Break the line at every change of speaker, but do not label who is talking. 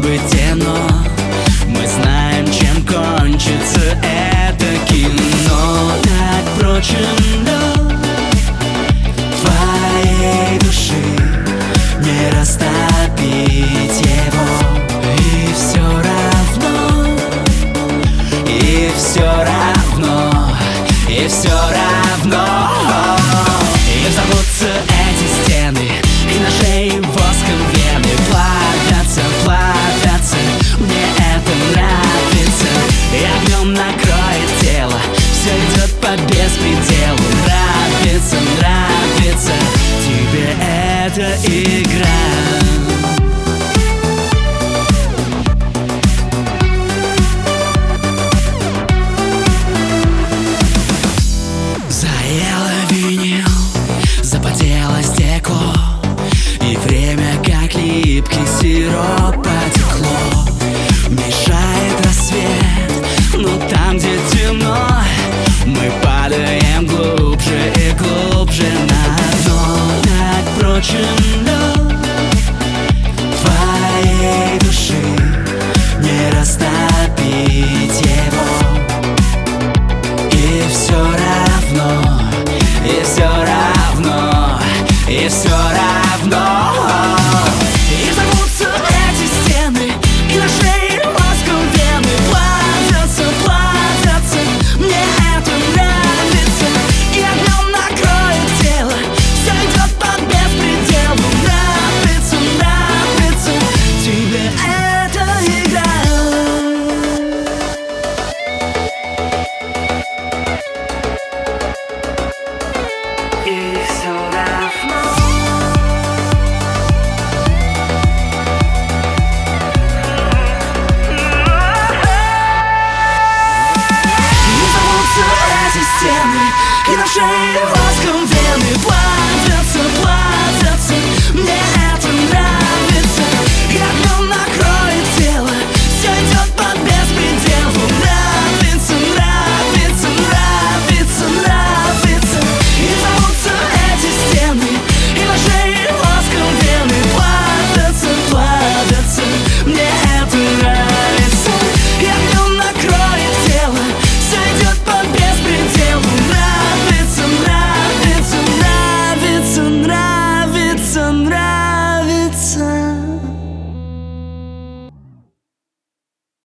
событие, но мы знаем, чем кончится это кино. Так прочен лед твоей души, не растопить его. И все равно, и все равно, и все равно. И взорвутся эти стены, и на шее воском вены плавятся, плавятся. Мне это нравится, и огнем накроет тело. Все идет по беспределу. Нравится, нравится тебе эта игра.